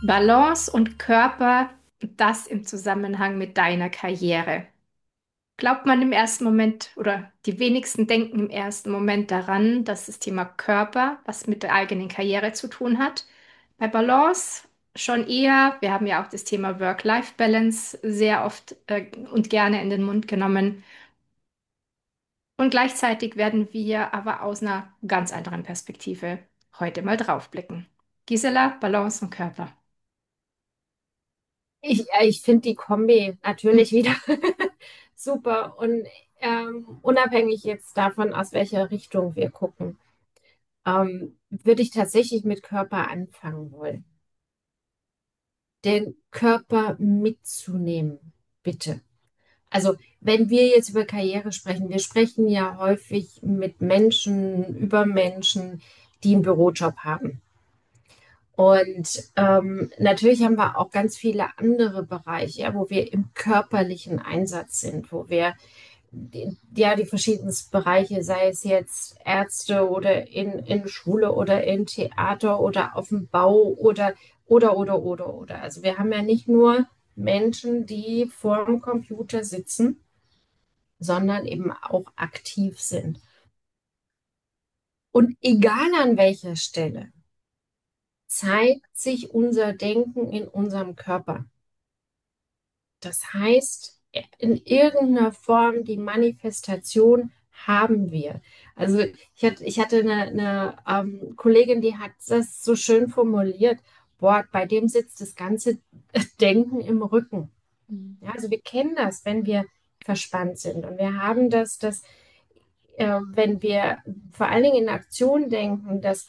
Balance und Körper, das im Zusammenhang mit deiner Karriere. Glaubt man im ersten Moment oder die wenigsten denken im ersten Moment daran, dass das Thema Körper was mit der eigenen Karriere zu tun hat. Bei Balance schon eher. Wir haben ja auch das Thema Work-Life-Balance sehr oft und gerne in den Mund genommen. Und gleichzeitig werden wir aber aus einer ganz anderen Perspektive heute mal draufblicken. Gisela, Balance und Körper. Ich finde die Kombi natürlich wieder super und unabhängig jetzt davon, aus welcher Richtung wir gucken, würde ich tatsächlich mit Körper anfangen wollen. Den Körper mitzunehmen, bitte. Also, wenn wir jetzt über Karriere sprechen, wir sprechen ja häufig mit Menschen, über Menschen, die einen Bürojob haben. Und natürlich haben wir auch ganz viele andere Bereiche, ja, wo wir im körperlichen Einsatz sind, wo wir ja die verschiedensten Bereiche, sei es jetzt Ärzte oder in Schule oder in Theater oder auf dem Bau oder. Also wir haben ja nicht nur Menschen, die vor dem Computer sitzen, sondern eben auch aktiv sind. Und egal an welcher Stelle, zeigt sich unser Denken in unserem Körper. Das heißt, in irgendeiner Form die Manifestation haben wir. Also ich hatte eine Kollegin, die hat das so schön formuliert. Boah, bei dem sitzt das ganze Denken im Rücken. Mhm. Ja, also wir kennen das, wenn wir verspannt sind. Und wir haben das, wenn wir vor allen Dingen in Aktion denken, dass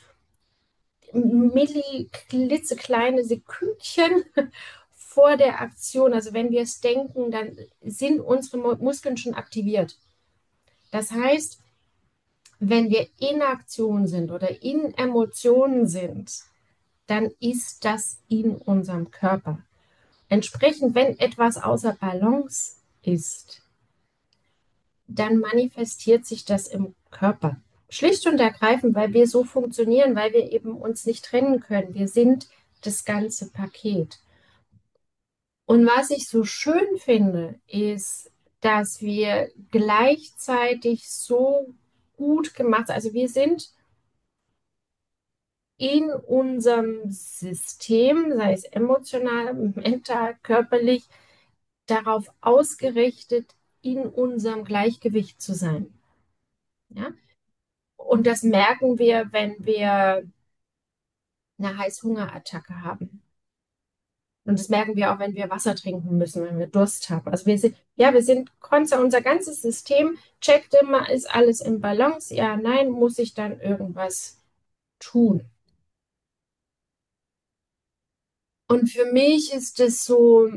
klitzekleine Sekündchen vor der Aktion, also wenn wir es denken, dann sind unsere Muskeln schon aktiviert. Das heißt, wenn wir in Aktion sind oder in Emotionen sind, dann ist das in unserem Körper. Entsprechend, wenn etwas außer Balance ist, dann manifestiert sich das im Körper. Schlicht und ergreifend, weil wir so funktionieren, weil wir eben uns nicht trennen können. Wir sind das ganze Paket. Und was ich so schön finde, ist, dass wir gleichzeitig so gut gemacht, also wir sind in unserem System, sei es emotional, mental, körperlich, darauf ausgerichtet, in unserem Gleichgewicht zu sein. Ja? Und das merken wir, wenn wir eine Heißhungerattacke haben. Und das merken wir auch, wenn wir Wasser trinken müssen, wenn wir Durst haben. Also wir sind, ja, wir sind konstant, unser ganzes System checkt immer, ist alles im Balance? Ja, nein, muss ich dann irgendwas tun? Und für mich ist es so,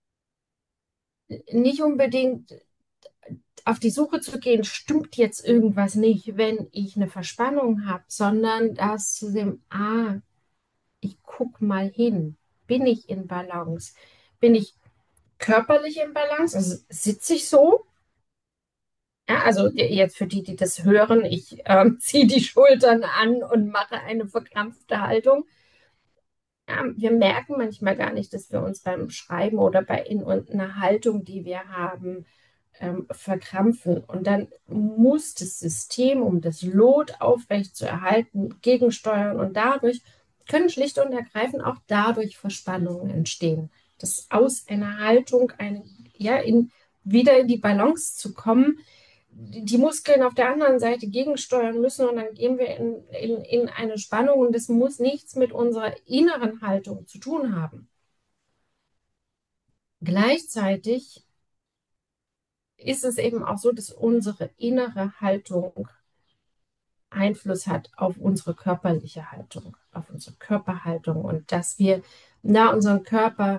nicht unbedingt auf die Suche zu gehen, stimmt jetzt irgendwas nicht, wenn ich eine Verspannung habe, sondern das zu sehen, ich guck mal hin. Bin ich in Balance? Bin ich körperlich in Balance? Also sitze ich so? Ja, also jetzt für die, die das hören, ich ziehe die Schultern an und mache eine verkrampfte Haltung. Ja, wir merken manchmal gar nicht, dass wir uns beim Schreiben oder bei in einer Haltung, die wir haben, verkrampfen. Und dann muss das System, um das Lot aufrecht zu erhalten, gegensteuern. Und dadurch können schlicht und ergreifend auch dadurch Verspannungen entstehen. Dass aus einer Haltung ja, wieder in die Balance zu kommen, die Muskeln auf der anderen Seite gegensteuern müssen und dann gehen wir in eine Spannung und das muss nichts mit unserer inneren Haltung zu tun haben. Gleichzeitig ist es eben auch so, dass unsere innere Haltung Einfluss hat auf unsere körperliche Haltung, auf unsere Körperhaltung und dass wir unseren Körper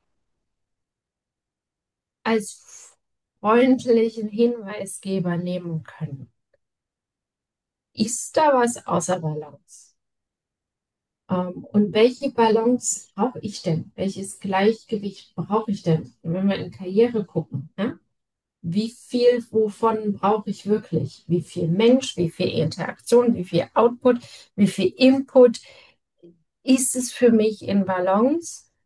als freundlichen Hinweisgeber nehmen können. Ist da was außer Balance? Und welche Balance brauche ich denn? Welches Gleichgewicht brauche ich denn? Und wenn wir in Karriere gucken, ja? Wie viel wovon brauche ich wirklich? Wie viel Mensch, wie viel Interaktion, wie viel Output, wie viel Input ist es für mich in Balance?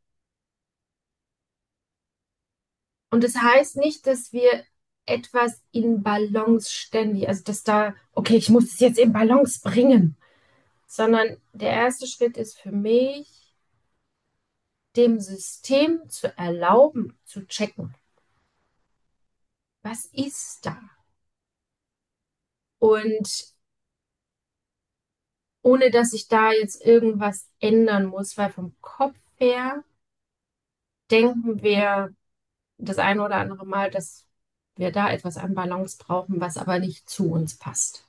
Und das heißt nicht, dass wir etwas in Balance ständig, also dass da, okay, ich muss es jetzt in Balance bringen, sondern der erste Schritt ist für mich, dem System zu erlauben, zu checken, was ist da? Und ohne dass ich da jetzt irgendwas ändern muss, weil vom Kopf her denken wir das eine oder andere Mal, dass wir da etwas an Balance brauchen, was aber nicht zu uns passt.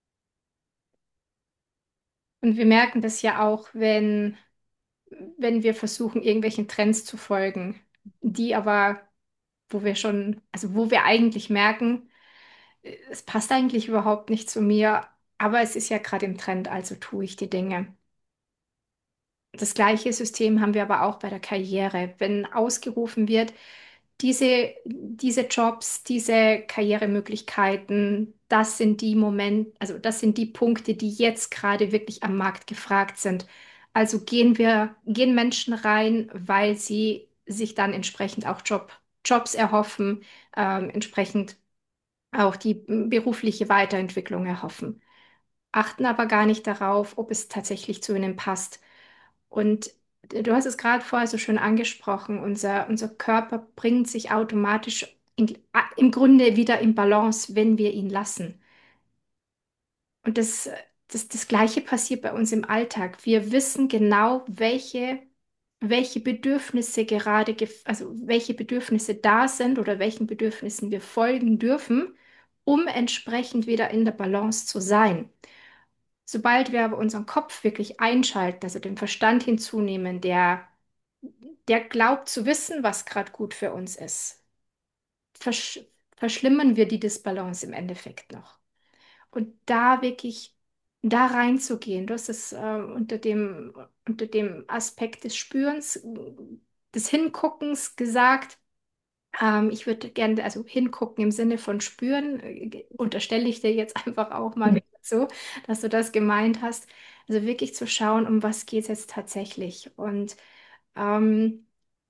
Und wir merken das ja auch, wenn wir versuchen, irgendwelchen Trends zu folgen, die aber, wo wir schon, also wo wir eigentlich merken, es passt eigentlich überhaupt nicht zu mir, aber es ist ja gerade im Trend, also tue ich die Dinge. Das gleiche System haben wir aber auch bei der Karriere. Wenn ausgerufen wird, diese Jobs, diese Karrieremöglichkeiten, das sind die Momente, also das sind die Punkte, die jetzt gerade wirklich am Markt gefragt sind. Also gehen Menschen rein, weil sie sich dann entsprechend auch Jobs erhoffen, entsprechend auch die berufliche Weiterentwicklung erhoffen, achten aber gar nicht darauf, ob es tatsächlich zu ihnen passt. Und du hast es gerade vorher so schön angesprochen, unser Körper bringt sich automatisch im Grunde wieder in Balance, wenn wir ihn lassen. Und das Gleiche passiert bei uns im Alltag. Wir wissen genau, welche Bedürfnisse also welche Bedürfnisse da sind oder welchen Bedürfnissen wir folgen dürfen, um entsprechend wieder in der Balance zu sein. Sobald wir aber unseren Kopf wirklich einschalten, also den Verstand hinzunehmen, der glaubt zu wissen, was gerade gut für uns ist, versch verschlimmern wir die Disbalance im Endeffekt noch. Und da wirklich da reinzugehen, du hast es unter dem Aspekt des Spürens, des Hinguckens gesagt. Ich würde gerne, also hingucken im Sinne von spüren, unterstelle ich dir jetzt einfach auch mal so, dass du das gemeint hast. Also wirklich zu schauen, um was geht es jetzt tatsächlich. Und ähm,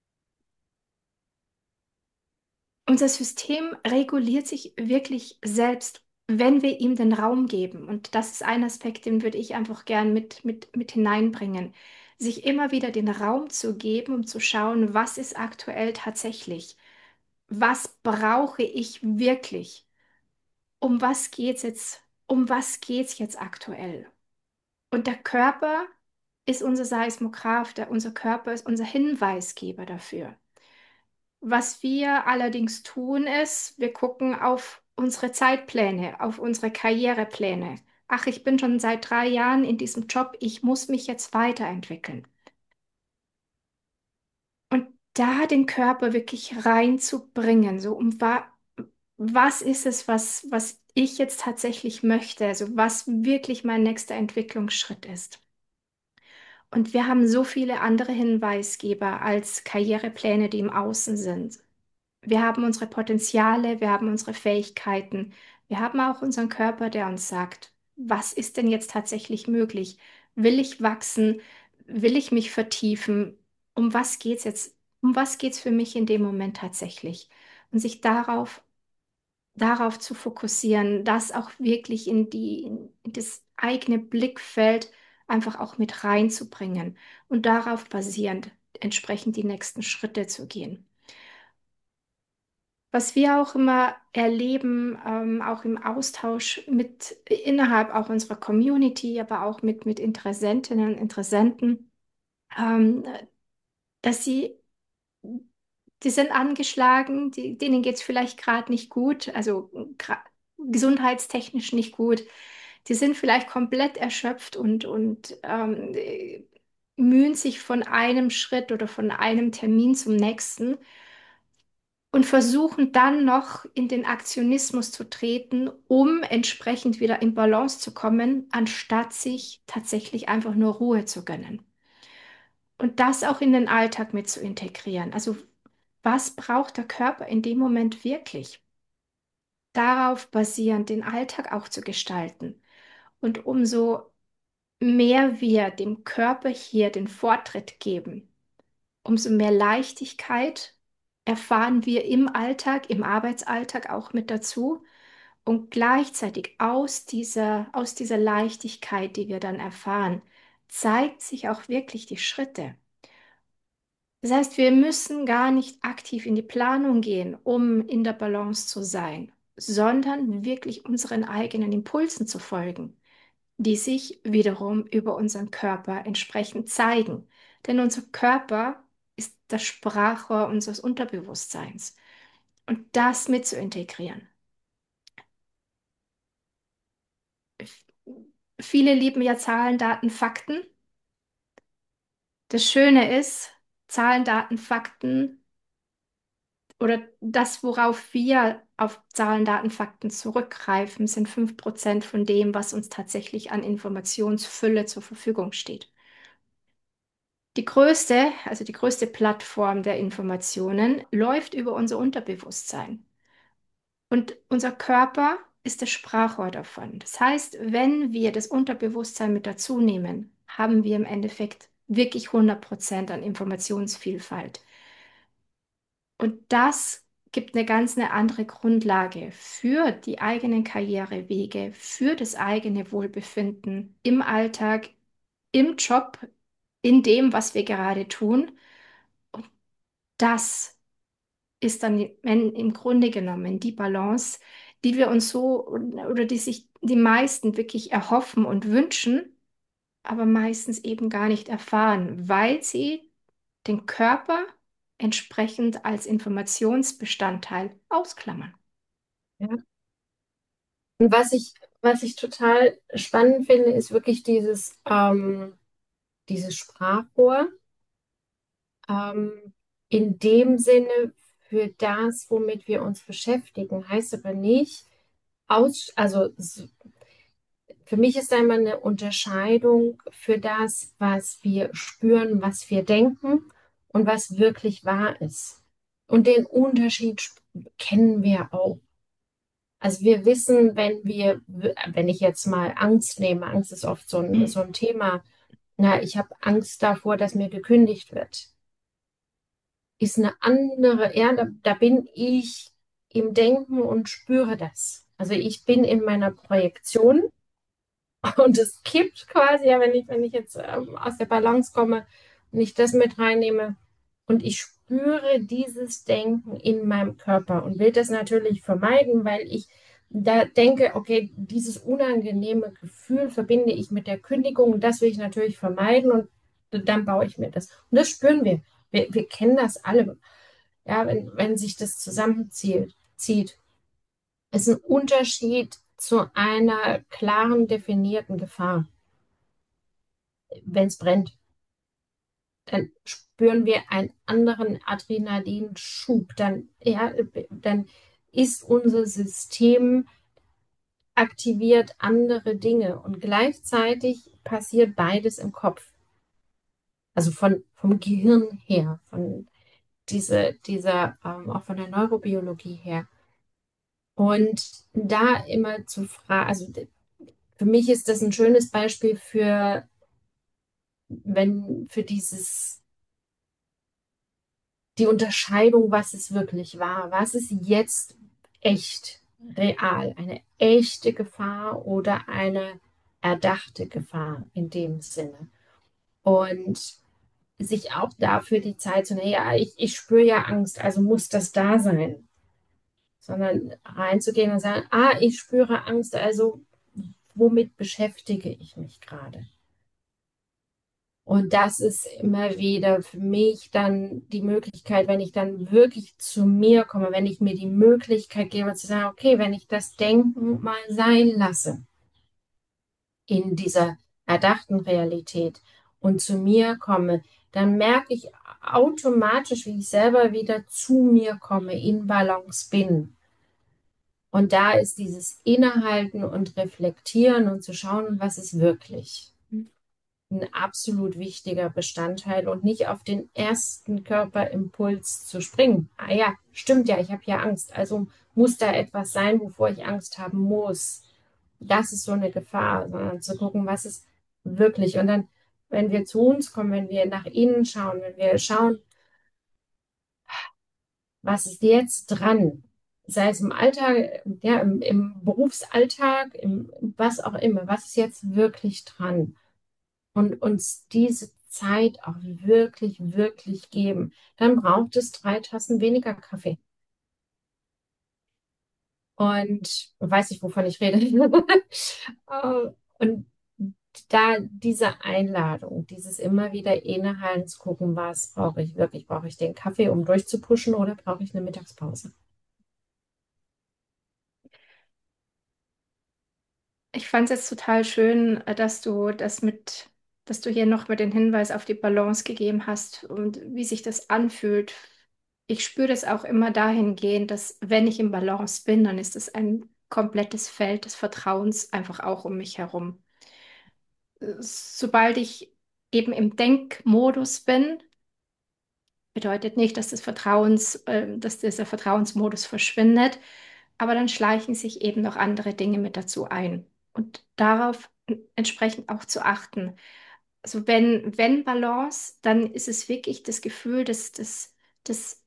unser System reguliert sich wirklich selbst, wenn wir ihm den Raum geben. Und das ist ein Aspekt, den würde ich einfach gern mit hineinbringen. Sich immer wieder den Raum zu geben, um zu schauen, was ist aktuell tatsächlich? Was brauche ich wirklich? Um was geht's jetzt aktuell? Und der Körper ist unser Seismograph, unser Körper ist unser Hinweisgeber dafür. Was wir allerdings tun, ist, wir gucken auf unsere Zeitpläne, auf unsere Karrierepläne. Ach, ich bin schon seit 3 Jahren in diesem Job, ich muss mich jetzt weiterentwickeln. Und da den Körper wirklich reinzubringen, so was ist es, was ich jetzt tatsächlich möchte, also was wirklich mein nächster Entwicklungsschritt ist. Und wir haben so viele andere Hinweisgeber als Karrierepläne, die im Außen sind. Wir haben unsere Potenziale, wir haben unsere Fähigkeiten, wir haben auch unseren Körper, der uns sagt, was ist denn jetzt tatsächlich möglich? Will ich wachsen? Will ich mich vertiefen? Um was geht's jetzt? Um was geht's für mich in dem Moment tatsächlich? Und sich darauf zu fokussieren, das auch wirklich in das eigene Blickfeld einfach auch mit reinzubringen und darauf basierend entsprechend die nächsten Schritte zu gehen. Was wir auch immer erleben, auch im Austausch innerhalb auch unserer Community, aber auch mit Interessentinnen und Interessenten, ähm, dass die sind angeschlagen, denen geht es vielleicht gerade nicht gut, also gesundheitstechnisch nicht gut. Die sind vielleicht komplett erschöpft und mühen sich von einem Schritt oder von einem Termin zum nächsten und versuchen dann noch in den Aktionismus zu treten, um entsprechend wieder in Balance zu kommen, anstatt sich tatsächlich einfach nur Ruhe zu gönnen. Und das auch in den Alltag mit zu integrieren. Also was braucht der Körper in dem Moment wirklich? Darauf basierend den Alltag auch zu gestalten. Und umso mehr wir dem Körper hier den Vortritt geben, umso mehr Leichtigkeit erfahren wir im Alltag, im Arbeitsalltag auch mit dazu. Und gleichzeitig aus dieser Leichtigkeit, die wir dann erfahren, zeigt sich auch wirklich die Schritte. Das heißt, wir müssen gar nicht aktiv in die Planung gehen, um in der Balance zu sein, sondern wirklich unseren eigenen Impulsen zu folgen, die sich wiederum über unseren Körper entsprechend zeigen. Denn unser Körper ist das Sprachrohr unseres Unterbewusstseins. Und das mit zu integrieren. Viele lieben ja Zahlen, Daten, Fakten. Das Schöne ist, Zahlen, Daten, Fakten oder das, worauf wir auf Zahlen, Daten, Fakten zurückgreifen, sind 5% von dem, was uns tatsächlich an Informationsfülle zur Verfügung steht. Also die größte Plattform der Informationen läuft über unser Unterbewusstsein. Und unser Körper ist das Sprachrohr davon. Das heißt, wenn wir das Unterbewusstsein mit dazu nehmen, haben wir im Endeffekt wirklich 100% an Informationsvielfalt. Und das gibt eine andere Grundlage für die eigenen Karrierewege, für das eigene Wohlbefinden im Alltag, im Job, in dem, was wir gerade tun. Und das ist dann im Grunde genommen die Balance, die wir uns so oder die sich die meisten wirklich erhoffen und wünschen, aber meistens eben gar nicht erfahren, weil sie den Körper entsprechend als Informationsbestandteil ausklammern. Ja. Und was ich total spannend finde, ist wirklich dieses Sprachrohr, in dem Sinne für das, womit wir uns beschäftigen, heißt aber nicht, für mich ist einmal eine Unterscheidung für das, was wir spüren, was wir denken und was wirklich wahr ist. Und den Unterschied kennen wir auch. Also wir wissen, wenn ich jetzt mal Angst nehme, Angst ist oft so ein Thema, na, ich habe Angst davor, dass mir gekündigt wird, ist eine andere, ja, da bin ich im Denken und spüre das. Also ich bin in meiner Projektion. Und es kippt quasi, ja, wenn ich jetzt aus der Balance komme und ich das mit reinnehme und ich spüre dieses Denken in meinem Körper und will das natürlich vermeiden, weil ich da denke, okay, dieses unangenehme Gefühl verbinde ich mit der Kündigung und das will ich natürlich vermeiden und dann baue ich mir das. Und das spüren wir. Wir kennen das alle, ja, wenn sich das zieht. Es ist ein Unterschied zu einer klaren, definierten Gefahr. Wenn es brennt, dann spüren wir einen anderen Adrenalinschub. Dann ist unser System aktiviert andere Dinge und gleichzeitig passiert beides im Kopf. Also vom Gehirn her, auch von der Neurobiologie her. Und da immer zu fragen, also für mich ist das ein schönes Beispiel für die Unterscheidung, was es wirklich war. Was ist jetzt echt, real, eine echte Gefahr oder eine erdachte Gefahr in dem Sinne? Und sich auch dafür die Zeit zu nehmen, ja, ich spüre ja Angst, also muss das da sein. Sondern reinzugehen und sagen, ich spüre Angst, also womit beschäftige ich mich gerade? Und das ist immer wieder für mich dann die Möglichkeit, wenn ich dann wirklich zu mir komme, wenn ich mir die Möglichkeit gebe zu sagen, okay, wenn ich das Denken mal sein lasse in dieser erdachten Realität und zu mir komme, dann merke ich automatisch, wie ich selber wieder zu mir komme, in Balance bin. Und da ist dieses Innehalten und Reflektieren und zu schauen, was ist wirklich ein absolut wichtiger Bestandteil und nicht auf den ersten Körperimpuls zu springen. Ah ja, stimmt ja, ich habe ja Angst, also muss da etwas sein, wovor ich Angst haben muss. Das ist so eine Gefahr, sondern zu gucken, was ist wirklich. Und dann, wenn wir zu uns kommen, wenn wir nach innen schauen, wenn wir schauen, Was ist jetzt dran? Sei es im Alltag, ja, im Berufsalltag, was auch immer. Was ist jetzt wirklich dran? Und uns diese Zeit auch wirklich, wirklich geben. Dann braucht es 3 Tassen weniger Kaffee. Und weiß ich, wovon ich rede. Und da diese Einladung, dieses immer wieder innehalten zu gucken, was brauche ich wirklich? Brauche ich den Kaffee, um durchzupuschen, oder brauche ich eine Mittagspause? Ich fand es jetzt total schön, dass du hier noch mal den Hinweis auf die Balance gegeben hast und wie sich das anfühlt. Ich spüre das auch immer dahingehend, dass wenn ich im Balance bin, dann ist es ein komplettes Feld des Vertrauens einfach auch um mich herum. Sobald ich eben im Denkmodus bin, bedeutet nicht, dass dieser Vertrauensmodus verschwindet, aber dann schleichen sich eben noch andere Dinge mit dazu ein. Und darauf entsprechend auch zu achten. Also wenn Balance, dann ist es wirklich das Gefühl des,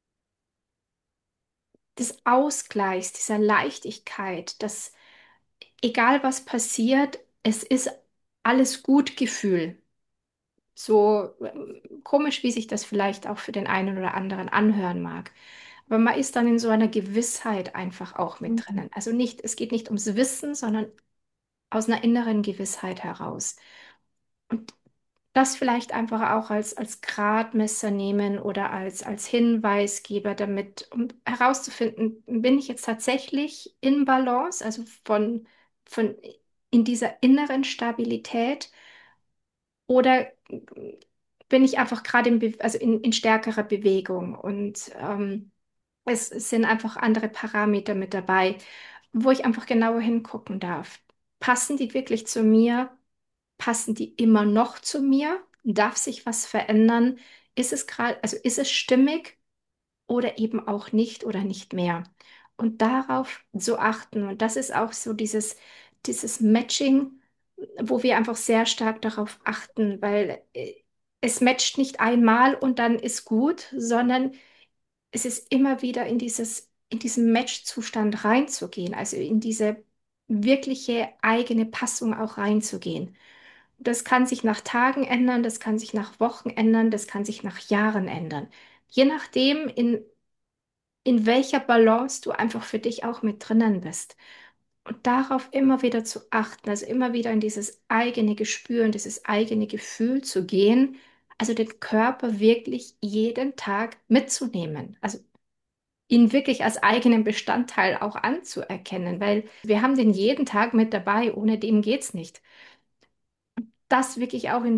des Ausgleichs, dieser Leichtigkeit, dass egal was passiert, es ist alles gut Gefühl. So komisch, wie sich das vielleicht auch für den einen oder anderen anhören mag. Aber man ist dann in so einer Gewissheit einfach auch mit Mhm. drinnen. Also nicht, es geht nicht ums Wissen, sondern aus einer inneren Gewissheit heraus. Und das vielleicht einfach auch als Gradmesser nehmen oder als Hinweisgeber damit, um herauszufinden, bin ich jetzt tatsächlich in Balance, also von in dieser inneren Stabilität, oder bin ich einfach gerade also in stärkerer Bewegung und es sind einfach andere Parameter mit dabei, wo ich einfach genauer hingucken darf. Passen die wirklich zu mir? Passen die immer noch zu mir? Darf sich was verändern? Ist es gerade, also ist es stimmig oder eben auch nicht oder nicht mehr? Und darauf zu achten. Und das ist auch so dieses Matching, wo wir einfach sehr stark darauf achten, weil es matcht nicht einmal und dann ist gut, sondern es ist immer wieder in diesen Match-Zustand reinzugehen, also in diese wirkliche eigene Passung auch reinzugehen. Das kann sich nach Tagen ändern, das kann sich nach Wochen ändern, das kann sich nach Jahren ändern. Je nachdem, in welcher Balance du einfach für dich auch mit drinnen bist. Und darauf immer wieder zu achten, also immer wieder in dieses eigene Gespür, in dieses eigene Gefühl zu gehen, also den Körper wirklich jeden Tag mitzunehmen. Also ihn wirklich als eigenen Bestandteil auch anzuerkennen, weil wir haben den jeden Tag mit dabei, ohne dem geht's nicht. Das wirklich auch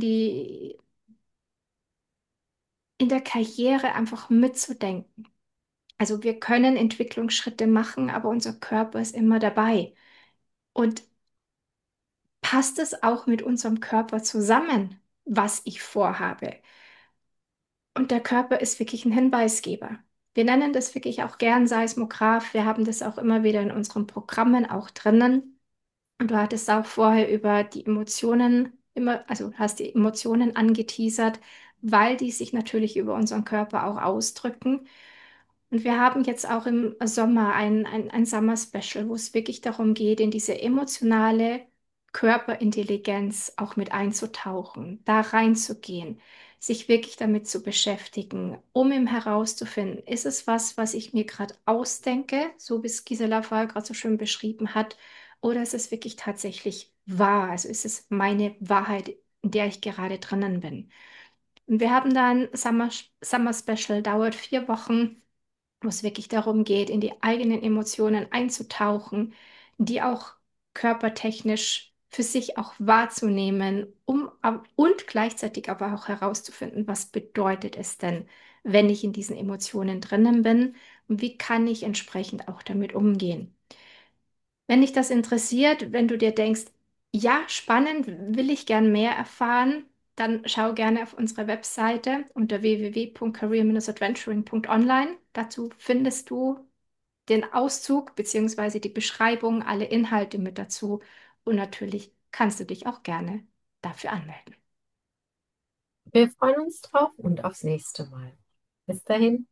in der Karriere einfach mitzudenken. Also wir können Entwicklungsschritte machen, aber unser Körper ist immer dabei. Und passt es auch mit unserem Körper zusammen, was ich vorhabe? Und der Körper ist wirklich ein Hinweisgeber. Wir nennen das wirklich auch gern Seismograph. Wir haben das auch immer wieder in unseren Programmen auch drinnen. Und du hattest auch vorher über die Emotionen immer, also hast die Emotionen angeteasert, weil die sich natürlich über unseren Körper auch ausdrücken. Und wir haben jetzt auch im Sommer ein Summer Special, wo es wirklich darum geht, in diese emotionale Körperintelligenz auch mit einzutauchen, da reinzugehen, sich wirklich damit zu beschäftigen, um eben herauszufinden, ist es was, was ich mir gerade ausdenke, so wie es Gisela vorher gerade so schön beschrieben hat, oder ist es wirklich tatsächlich wahr? Also ist es meine Wahrheit, in der ich gerade drinnen bin? Und wir haben da ein Summer Special, dauert 4 Wochen, wo es wirklich darum geht, in die eigenen Emotionen einzutauchen, die auch körpertechnisch für sich auch wahrzunehmen, und gleichzeitig aber auch herauszufinden, was bedeutet es denn, wenn ich in diesen Emotionen drinnen bin und wie kann ich entsprechend auch damit umgehen. Wenn dich das interessiert, wenn du dir denkst, ja, spannend, will ich gern mehr erfahren, dann schau gerne auf unsere Webseite unter www.career-adventuring.online. Dazu findest du den Auszug bzw. die Beschreibung, alle Inhalte mit dazu. Und natürlich kannst du dich auch gerne dafür anmelden. Wir freuen uns drauf und aufs nächste Mal. Bis dahin.